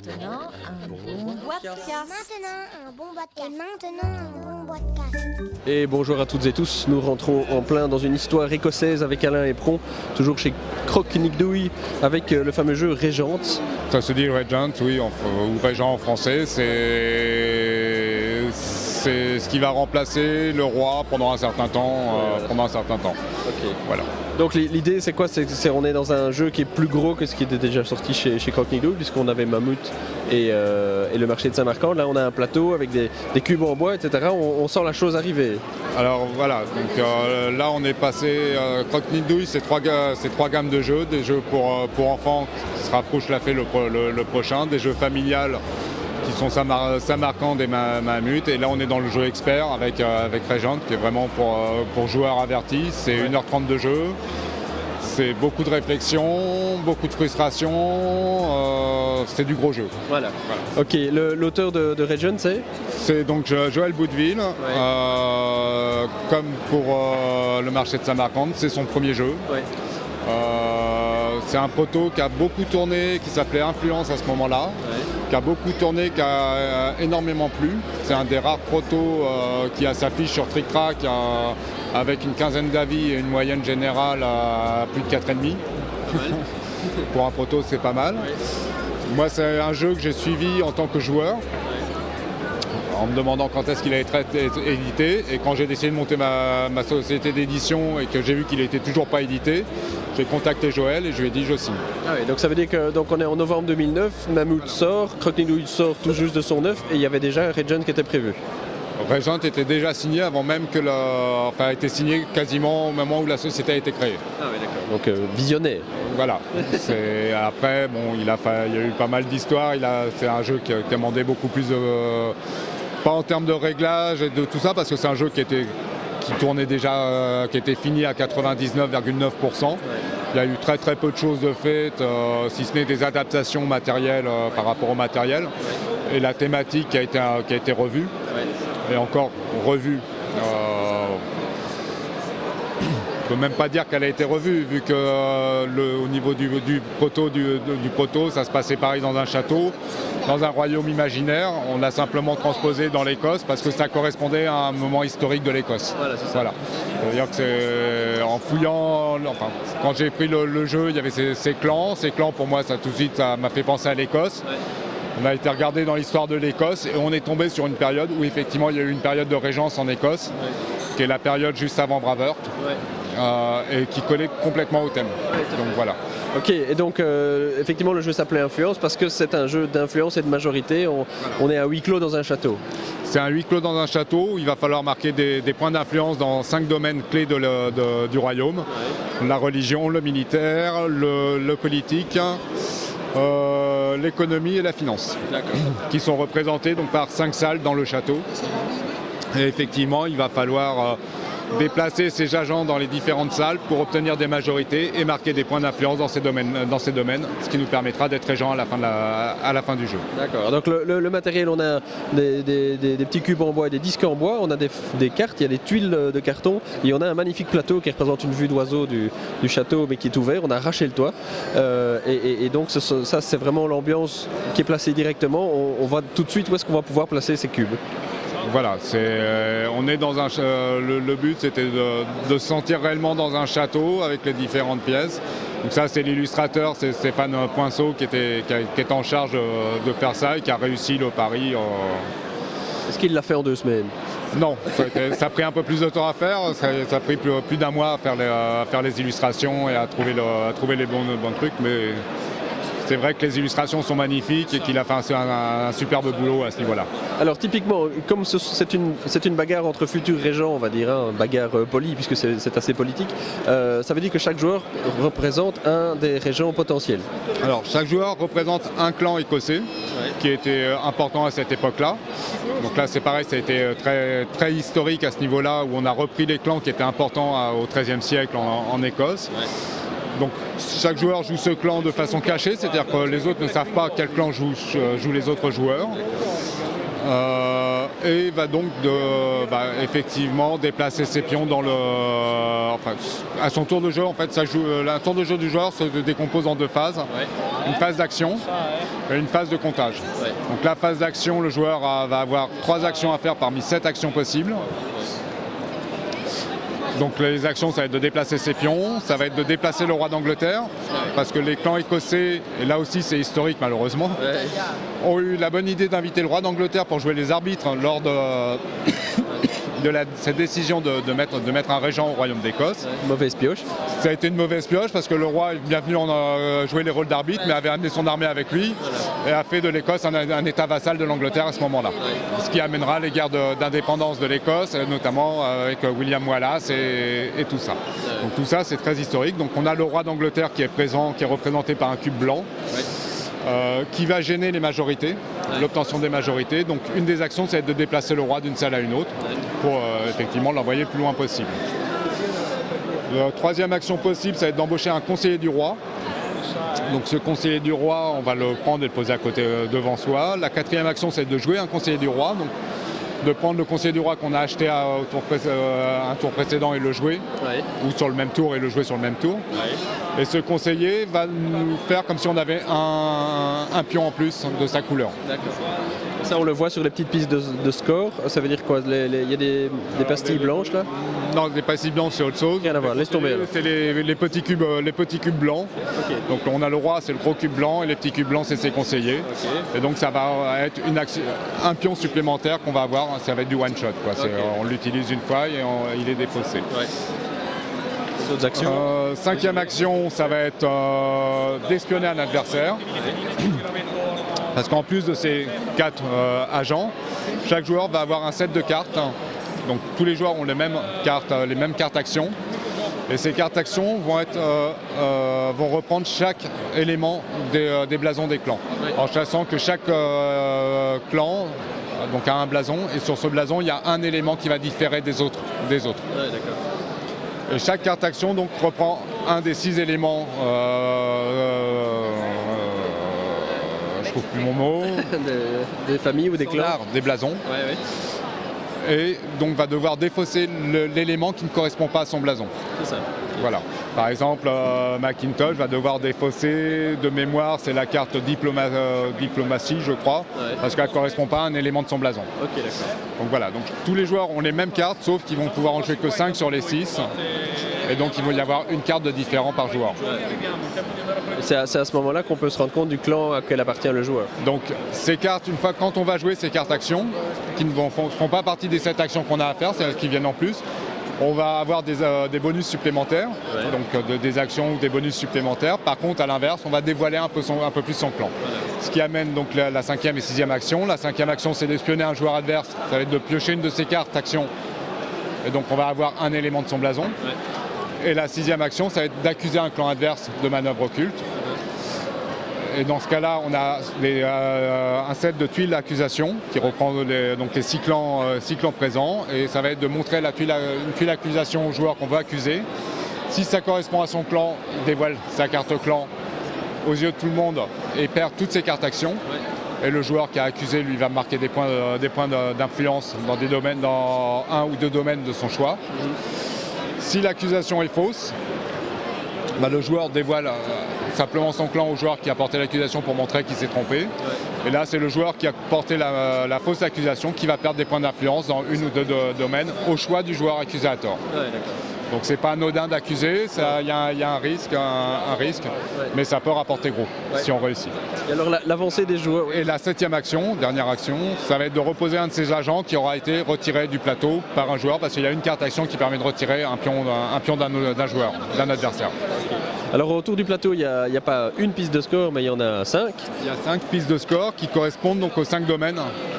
maintenant, un bon podcast. Maintenant, un bon podcast. Et maintenant, un bon podcast. Et bonjour à toutes et tous, nous rentrons en plein dans une histoire écossaise avec Alain Epron, toujours chez Croque-Nick-Douille, avec le fameux jeu Régente. Ça se dit Regent, oui, ou Régent en français, c'est ce qui va remplacer le roi pendant un certain temps. Ok. Voilà. Donc l'idée c'est quoi? On est dans un jeu qui est plus gros que ce qui était déjà sorti chez Croque-Nick-Douille, puisqu'on avait Mammouth et le marché de Saint-Marcand. Là on a un plateau avec des cubes en bois, etc. On sent la chose arriver. Alors voilà, donc là on est passé, Croque-Nick-Douille, c'est trois gammes de jeux, des jeux pour enfants qui sera Frouche-Lafay le prochain, des jeux familiales qui sont Saint-Marcand et Mammouth, et là on est dans le jeu expert avec Régent, qui est vraiment pour joueurs avertis. C'est 1h30 de jeu, c'est beaucoup de réflexion, beaucoup de frustration, c'est du gros jeu. Voilà. Ok, l'auteur de Régent c'est donc Joël Boudeville, ouais. Comme pour le marché de Saint-Marcand, c'est son premier jeu. Ouais. C'est un proto qui a beaucoup tourné, qui s'appelait Influence à ce moment-là, ouais. Qui a beaucoup tourné, qui a énormément plu. C'est un des rares protos qui a sa fiche sur Trick Track avec une quinzaine d'avis et une moyenne générale à plus de 4,5. Pour un proto, c'est pas mal. Ouais. Moi, c'est un jeu que j'ai suivi en tant que joueur, en me demandant quand est-ce qu'il allait être édité, et quand j'ai décidé de monter ma société d'édition et que j'ai vu qu'il n'était toujours pas édité, j'ai contacté Joël et je lui ai dit je signe. Ah oui, donc ça veut dire qu'on est en novembre 2009, Mammouth sort, Croque-Nick-Douille sort tout juste de son œuf, et il y avait déjà un Régent qui était prévu. Régent était déjà signé avant même que a été signé quasiment au moment où la société a été créée. Ah oui, d'accord. Donc visionnaire. Voilà. Après, bon, il y a eu pas mal d'histoires. C'est un jeu qui a demandé beaucoup plus de... Pas en termes de réglage et de tout ça, parce que c'est un jeu qui tournait déjà, qui était fini à 99,9%. Ouais. Il y a eu très très peu de choses de faites, si ce n'est des adaptations matérielles par rapport au matériel. Ouais. Et la thématique qui a été revue, ouais. Et encore revue. Je ne peux même pas dire qu'elle a été revue, vu que au niveau du proto, ça se passait pareil dans un château, dans un royaume imaginaire. On l'a simplement transposé dans l'Écosse parce que ça correspondait à un moment historique de l'Écosse. Voilà, c'est ça. Voilà. C'est-à-dire que c'est en fouillant, quand j'ai pris le jeu, il y avait ces clans. Ces clans, pour moi, ça tout de suite, ça m'a fait penser à l'Écosse. Ouais. On a été regardé dans l'histoire de l'Écosse et on est tombé sur une période où effectivement il y a eu une période de régence en Écosse, ouais. Qui est la période juste avant Braveheart. Ouais. Et qui collait complètement au thème. Ouais, donc voilà. Ok, et donc effectivement le jeu s'appelait Influence parce que c'est un jeu d'influence et de majorité. On est à huis clos dans un château. C'est un huis clos dans un château où il va falloir marquer des points d'influence dans 5 domaines clés du royaume. Ouais. La religion, le militaire, le politique, l'économie et la finance. D'accord. Qui sont représentés donc, par 5 salles dans le château. Et effectivement, il va falloir déplacer ces agents dans les différentes salles pour obtenir des majorités et marquer des points d'influence dans ces domaines, ce qui nous permettra d'être régent à la fin du jeu. D'accord. Donc le matériel, on a des petits cubes en bois et des disques en bois, on a des cartes, il y a des tuiles de carton, et on a un magnifique plateau qui représente une vue d'oiseau du château, mais qui est ouvert. On a arraché le toit, et donc ça c'est vraiment l'ambiance qui est placée directement. On voit tout de suite où est-ce qu'on va pouvoir placer ces cubes. Voilà, on est dans le but c'était de se sentir réellement dans un château avec les différentes pièces. Donc ça c'est l'illustrateur, c'est Stéphane Poinceau qui est en charge de faire ça et qui a réussi le pari. Est-ce qu'il l'a fait en 2 semaines? Non, ça a pris un peu plus de temps à faire, ça a pris plus d'un mois à faire les illustrations et à trouver les bons trucs, mais c'est vrai que les illustrations sont magnifiques et qu'il a fait un superbe boulot à ce niveau-là. Alors typiquement, comme c'est une bagarre entre futurs régents, on va dire, bagarre polie puisque c'est assez politique, ça veut dire que chaque joueur représente un des régents potentiels. Alors chaque joueur représente un clan écossais, ouais. Qui était important à cette époque-là. Donc là c'est pareil, ça a été très, très historique à ce niveau-là où on a repris les clans qui étaient importants au XIIIe siècle en Écosse. Ouais. Donc chaque joueur joue ce clan de façon cachée, c'est-à-dire que les autres ne savent pas quel clan joue les autres joueurs. et va donc effectivement déplacer ses pions dans à son tour de jeu. En fait, un tour de jeu du joueur se décompose en deux phases. Une phase d'action et une phase de comptage. Donc la phase d'action, le joueur va avoir 3 actions à faire parmi 7 actions possibles. Donc les actions, ça va être de déplacer ses pions, ça va être de déplacer le roi d'Angleterre, parce que les clans écossais, et là aussi c'est historique malheureusement, ont eu la bonne idée d'inviter le roi d'Angleterre pour jouer les arbitres lors de cette décision de mettre un régent au royaume d'Écosse. Mauvaise pioche. Ça a été une mauvaise pioche parce que le roi est bien venu jouer les rôles d'arbitre, mais avait amené son armée avec lui et a fait de l'Écosse un état vassal de l'Angleterre à ce moment-là. Ce qui amènera les guerres d'indépendance de l'Écosse, notamment avec William Wallace et tout ça. Donc tout ça c'est très historique. Donc on a le roi d'Angleterre qui est présent, qui est représenté par un cube blanc. Qui va gêner les majorités, l'obtention des majorités. Donc une des actions, c'est de déplacer le roi d'une salle à une autre pour effectivement l'envoyer le plus loin possible. La troisième action possible, ça va être d'embaucher un conseiller du roi. Donc ce conseiller du roi, on va le prendre et le poser à côté devant soi. La quatrième action, c'est de jouer un conseiller du roi. Donc de prendre le conseiller du roi qu'on a acheté un tour précédent et le jouer, ou sur le même tour et le jouer sur le même tour. Et ce conseiller va nous faire comme si on avait un pion en plus de sa couleur. D'accord. Ça, on le voit sur les petites pistes de score. Ça veut dire quoi? Il y a des pastilles blanches là? Non, des pastilles blanches, c'est autre chose. Rien à voir, laisse tomber. C'est les petits cubes blancs. Okay. Donc on a le roi, c'est le gros cube blanc, et les petits cubes blancs, c'est ses conseillers. Okay. Et donc ça va être un pion supplémentaire qu'on va avoir. Ça va être du one shot. Okay. On l'utilise une fois et il est défaussé. D'autres actions? Cinquième action, ça va être d'espionner un adversaire. Parce qu'en plus de ces 4 agents, chaque joueur va avoir un set de cartes. Donc tous les joueurs ont les mêmes cartes actions. Et ces cartes actions vont reprendre chaque élément des blasons des clans. En sachant que chaque clan donc a un blason, et sur ce blason, il y a un élément qui va différer des autres. Ouais, d'accord. Et chaque carte action donc reprend un des 6 éléments. Je trouve plus mon mot. Des familles ou des clans. Des blasons. Et donc va devoir défausser l'élément qui ne correspond pas à son blason. C'est ça. Voilà. Par exemple, Macintosh va devoir défausser de mémoire, c'est la carte diplomatie, je crois, parce qu'elle ne correspond pas à un élément de son blason. Ok, d'accord. Donc voilà, donc tous les joueurs ont les mêmes cartes, sauf qu'ils vont pouvoir en jouer que 5 sur les 6. Et donc il va y avoir une carte de différent par joueur. C'est à ce moment-là qu'on peut se rendre compte du clan à quel appartient le joueur. Donc ces cartes, une fois quand on va jouer ces cartes actions, qui ne font pas partie des 7 actions qu'on a à faire, c'est elles qui viennent en plus, on va avoir des bonus supplémentaires, donc des actions ou des bonus supplémentaires. Par contre, à l'inverse, on va dévoiler un peu plus son clan. Ce qui amène donc la 5e et 6e action. La 5e action, c'est d'espionner un joueur adverse. Ça va être de piocher une de ses cartes actions. Et donc on va avoir un élément de son blason. Et la 6e action, ça va être d'accuser un clan adverse de manœuvre occulte. Et dans ce cas-là, on a un set de tuiles d'accusation qui reprend donc les 6 clans présents. Et ça va être de montrer une tuile d'accusation au joueur qu'on veut accuser. Si ça correspond à son clan, il dévoile sa carte clan aux yeux de tout le monde et perd toutes ses cartes actions. Et le joueur qui a accusé, lui, va marquer des points d'influence dans un ou 2 domaines de son choix. Si l'accusation est fausse, le joueur dévoile simplement son clan au joueur qui a porté l'accusation pour montrer qu'il s'est trompé. Et là, c'est le joueur qui a porté la fausse accusation qui va perdre des points d'influence dans une ou 2 domaines au choix du joueur accusé à tort. Donc c'est pas anodin d'accuser, il y a un risque, mais ça peut rapporter gros si on réussit. Et alors l'avancée des joueurs. Et la 7e action, dernière action, ça va être de reposer un de ces agents qui aura été retiré du plateau par un joueur, parce qu'il y a une carte action qui permet de retirer un pion d'un joueur, d'un adversaire. Alors autour du plateau, il n'y a pas une piste de score, mais il y en a 5. Il y a 5 pistes de score qui correspondent donc aux 5 domaines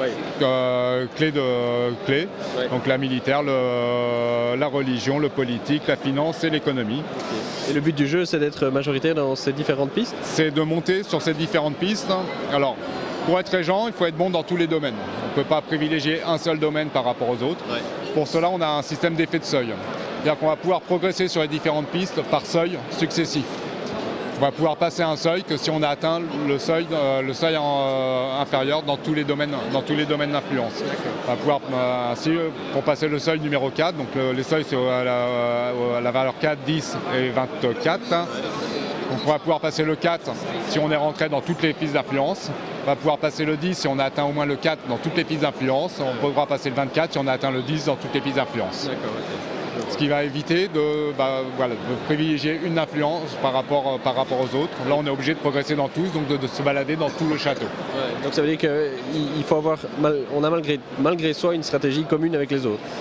clés. Donc la militaire, la religion, le politique, la finance et l'économie. Et le but du jeu, c'est d'être majoritaire dans ces différentes pistes? C'est de monter sur ces différentes pistes. Alors, pour être régent, il faut être bon dans tous les domaines. On ne peut pas privilégier un seul domaine par rapport aux autres. Pour cela, on a un système d'effet de seuil. C'est-à-dire qu'on va pouvoir progresser sur les différentes pistes par seuil successif. On va pouvoir passer un seuil que si on a atteint le seuil inférieur dans tous les domaines d'influence. On va pouvoir ainsi, pour passer le seuil numéro 4, donc les seuils c'est la valeur 4, 10 et 24. Donc on va pouvoir passer le 4 si on est rentré dans toutes les pistes d'influence. On va pouvoir passer le 10 si on a atteint au moins le 4 dans toutes les pistes d'influence. On pourra passer le 24 si on a atteint le 10 dans toutes les pistes d'influence. Ce qui va éviter de privilégier une influence par rapport aux autres. Là, on est obligé de progresser dans tous, donc de se balader dans tout le château. Ouais, donc ça veut dire qu'il faut avoir, on a malgré soi une stratégie commune avec les autres.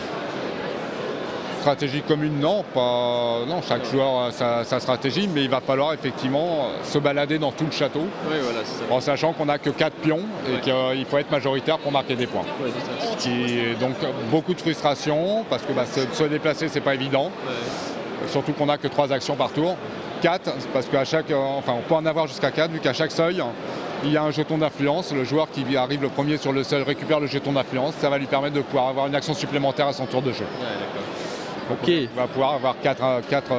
Stratégie commune, non, chaque joueur a sa stratégie, mais il va falloir effectivement se balader dans tout le château, en sachant qu'on n'a que 4 pions et qu'il faut être majoritaire pour marquer des points. Ce qui est donc beaucoup de frustration, parce que se déplacer, c'est pas évident, surtout qu'on n'a que 3 actions par tour. 4, parce qu'à on peut en avoir jusqu'à 4, vu qu'à chaque seuil, il y a un jeton d'influence. Le joueur qui arrive le premier sur le seuil récupère le jeton d'influence. Ça va lui permettre de pouvoir avoir une action supplémentaire à son tour de jeu. Okay. On va pouvoir avoir 4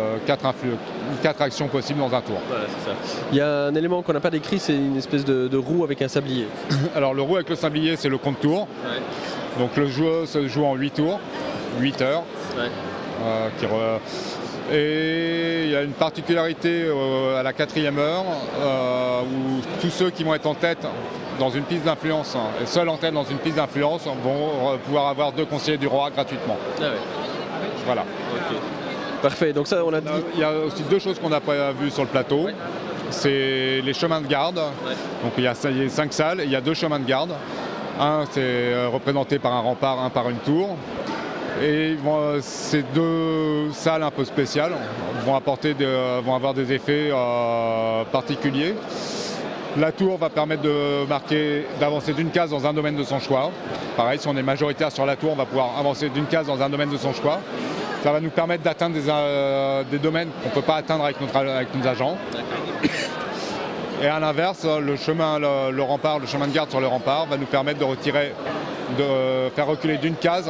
actions possibles dans un tour. Voilà, c'est ça. Il y a un élément qu'on n'a pas décrit, c'est une espèce de roue avec un sablier. Alors le roue avec le sablier, c'est le compte tour. Ouais. Donc le jeu se joue en 8 tours, 8 heures. Ouais. Et il y a une particularité à la 4e heure où tous ceux qui vont être en tête dans une piste d'influence, et seuls en tête dans une piste d'influence, vont pouvoir avoir 2 conseillers du roi gratuitement. Ah ouais. Voilà. Okay. Parfait, donc ça on a dit. Il y a aussi 2 choses qu'on n'a pas vues sur le plateau. Ouais. C'est les chemins de garde. Ouais. Donc il y a 5 salles et il y a 2 chemins de garde. Un c'est représenté par un rempart, un par une tour. Et ces 2 salles un peu spéciales vont avoir des effets particuliers. La tour va permettre d'avancer d'une case dans un domaine de son choix. Pareil, si on est majoritaire sur la tour, on va pouvoir avancer d'une case dans un domaine de son choix. Ça va nous permettre d'atteindre des domaines qu'on ne peut pas atteindre avec nos agents. Et à l'inverse, le rempart, le chemin de garde sur le rempart va nous permettre de faire reculer d'une case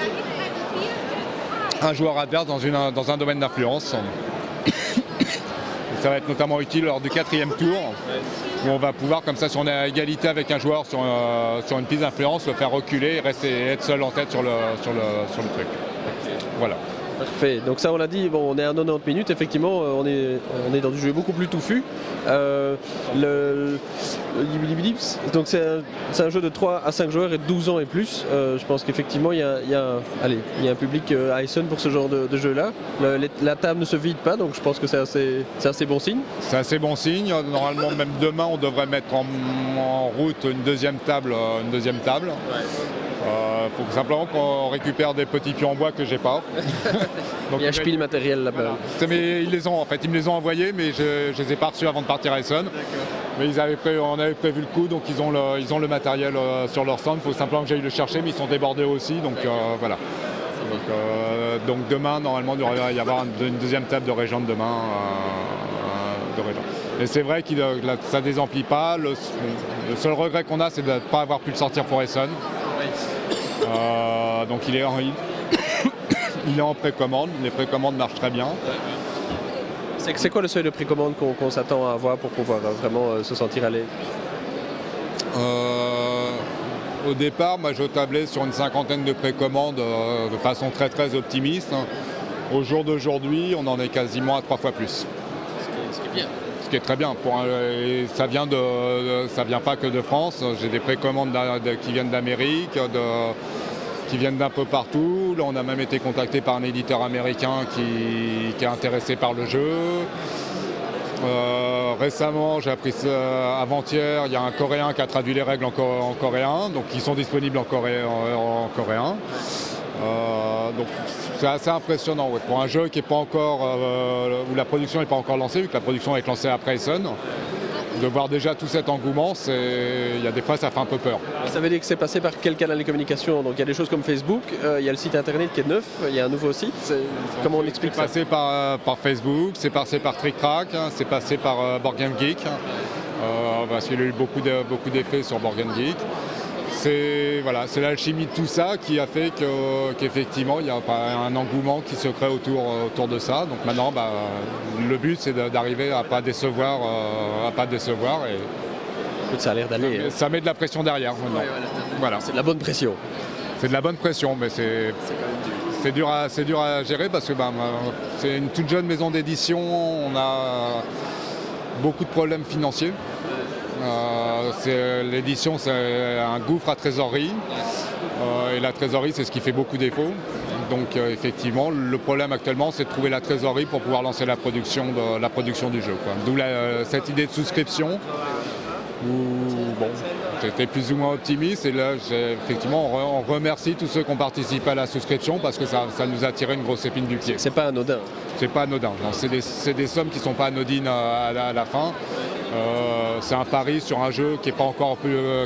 un joueur adverse dans un domaine d'influence. Ça va être notamment utile lors du 4e tour, où on va pouvoir, comme ça, si on est à égalité avec un joueur sur une piste d'influence, le faire reculer et être seul en tête sur le truc. Voilà. Parfait. Donc ça on l'a dit, on est à 90 minutes, effectivement on est dans du jeu beaucoup plus touffu. Donc c'est un jeu de 3 à 5 joueurs et de 12 ans et plus. Je pense qu'effectivement il y a un public à Essen pour ce genre de jeu-là. La table ne se vide pas, donc je pense que c'est assez bon signe. C'est assez bon signe. Normalement même demain on devrait mettre en route une deuxième table. Ouais. Il faut simplement qu'on récupère des petits pions en bois que j'ai pas. Donc, il y a le matériel là-bas. Voilà. Mais ils me les ont envoyés, mais je les ai pas reçus avant de partir à Essen. Mais on avait prévu le coup, donc ils ont le matériel sur leur stand. Il faut simplement que j'aille le chercher, mais ils sont débordés aussi, donc voilà. Donc demain, normalement, il devrait y avoir une deuxième table de Régent demain. Et c'est vrai que ça ne désemplit pas. Le seul regret qu'on a, c'est de ne pas avoir pu le sortir pour Essen. Donc il est en précommande. Les précommandes marchent très bien. C'est quoi le seuil de précommande qu'on s'attend à avoir pour pouvoir vraiment se sentir à l'aise? Au départ, moi, je tablais sur une 50aine de précommandes de façon très très optimiste. Au jour d'aujourd'hui, on en est quasiment à 3 fois plus. Ce qui est bien. Ce qui est très bien. Ça vient pas que de France. J'ai des précommandes qui viennent d'Amérique, qui viennent d'un peu partout. Là, on a même été contacté par un éditeur américain qui est intéressé par le jeu. Récemment, j'ai appris avant-hier, il y a un Coréen qui a traduit les règles en coréen, donc qui sont disponibles en coréen. Donc c'est assez impressionnant pour un jeu qui est pas encore où la production n'est pas encore lancée, vu que la production est lancée après Essen. De voir déjà tout cet engouement, il y a des fois ça fait un peu peur. Ça veut dire que c'est passé par quel canal de communication? Donc il y a des choses comme Facebook, il y a le site internet qui est neuf, il y a un nouveau site. Comment on explique ça? C'est passé par Facebook, c'est passé par Trick Track, c'est passé par Board Game Geek, parce qu'il y a eu beaucoup d'effets sur Board Game Geek. c'est l'alchimie de tout ça qui a fait qu'effectivement il y a un engouement qui se crée autour de ça. Donc maintenant le but c'est d'arriver à pas décevoir et Ça a l'air d'aller. ça met de la pression derrière maintenant. Voilà. C'est de la bonne pression. C'est de la bonne pression, mais c'est dur à gérer parce que c'est une toute jeune maison d'édition, on a beaucoup de problèmes financiers. L'édition, c'est un gouffre à trésorerie et la trésorerie, c'est ce qui fait beaucoup défaut. Donc effectivement, le problème actuellement, c'est de trouver la trésorerie pour pouvoir lancer la production du jeu, quoi. D'où cette idée de souscription où j'étais plus ou moins optimiste et là, effectivement, on remercie tous ceux qui ont participé à la souscription parce que ça nous a tiré une grosse épine du pied. C'est pas anodin. C'est pas anodin. C'est des sommes qui sont pas anodines à la fin. C'est un pari sur un jeu qui n'est pas encore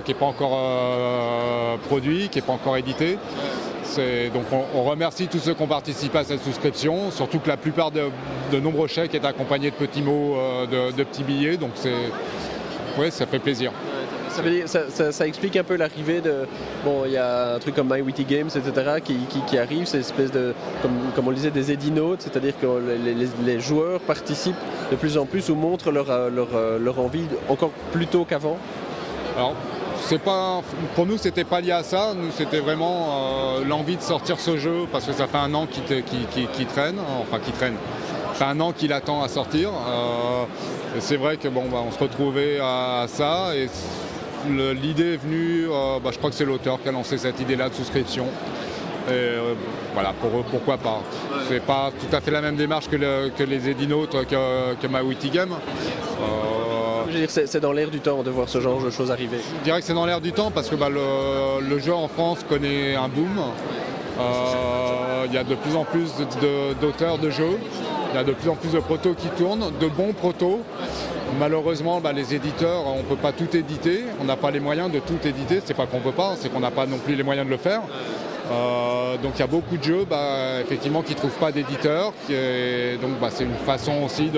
produit, qui n'est pas encore édité. Donc on remercie tous ceux qui ont participé à cette souscription, surtout que la plupart de nombreux chèques est accompagné de petits mots, de petits billets, donc ça fait plaisir. Ça veut dire, ça explique un peu l'arrivée de... Bon, il y a un truc comme My Witty Games, etc. qui arrive, c'est une espèce de... Comme on le disait, des édinautes, c'est-à-dire que les joueurs participent de plus en plus ou montrent leur envie encore plus tôt qu'avant. Alors, pour nous, c'était pas lié à ça. Nous, c'était vraiment l'envie de sortir ce jeu parce que ça fait un an qu'il traîne. Enfin, qu'il traîne. Ça fait un an qu'il attend à sortir. Et c'est vrai que on se retrouvait à ça. Et l'idée est venue. Je crois que c'est l'auteur qui a lancé cette idée-là de souscription. Et voilà, pourquoi pas. C'est pas tout à fait la même démarche que les édinautes que My Witty Game. Je veux dire, c'est dans l'air du temps de voir ce genre de choses arriver. Je dirais que c'est dans l'air du temps parce que le jeu en France connaît un boom. Il y a de plus en plus d'auteurs de jeux. Il y a de plus en plus de protos qui tournent, de bons protos. Malheureusement, les éditeurs, on ne peut pas tout éditer. On n'a pas les moyens de tout éditer. C'est pas qu'on ne peut pas, c'est qu'on n'a pas non plus les moyens de le faire. Donc il y a beaucoup de jeux effectivement, qui ne trouvent pas d'éditeurs. Donc c'est une façon aussi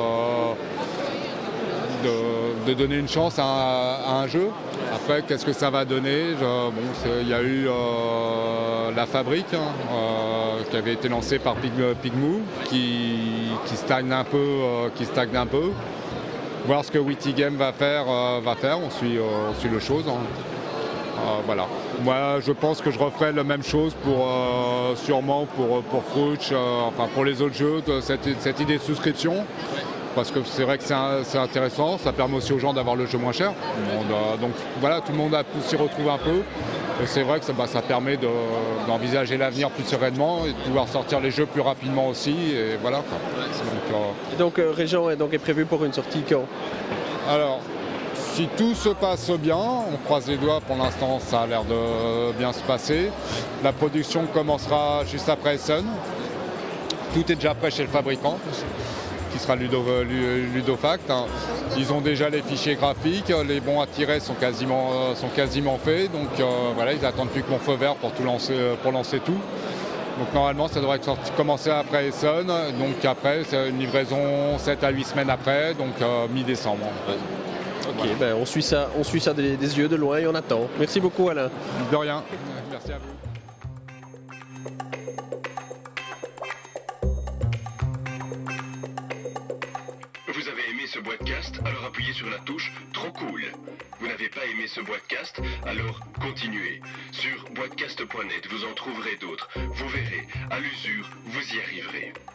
de donner une chance à un jeu. Après, qu'est-ce que ça va donner? Il y a eu La Fabrique, qui avait été lancée par Pigmoo, qui stagne un peu. Voir ce que Witty Game va faire, on suit les choses. Voilà. Moi, je pense que je referai la même chose sûrement pour Fruitch, pour les autres jeux, cette idée de souscription. Parce que c'est vrai que c'est intéressant, ça permet aussi aux gens d'avoir le jeu moins cher. Donc voilà, tout le monde a pu s'y retrouver un peu. Et c'est vrai que ça permet d'envisager l'avenir plus sereinement et de pouvoir sortir les jeux plus rapidement aussi. Et voilà. Donc Régent est prévu pour une sortie quand? Alors, si tout se passe bien, on croise les doigts, pour l'instant ça a l'air de bien se passer. La production commencera juste après Essen. Tout est déjà prêt chez le fabricant, qui sera Ludofact. Ils ont déjà les fichiers graphiques, les bons à tirer sont quasiment faits, donc voilà, ils attendent plus que mon feu vert pour lancer tout. Donc normalement ça devrait commencer après Essen, donc après c'est une livraison 7 à 8 semaines après, donc mi-décembre. Ok, voilà. On suit ça des yeux de loin et on attend. Merci beaucoup Alain. De rien, merci à vous. Vous avez aimé ce podcast? Alors appuyez sur la touche Trop cool. Vous n'avez pas aimé ce podcast? Alors continuez. Sur boitcast.net, vous en trouverez d'autres. Vous verrez, à l'usure, vous y arriverez.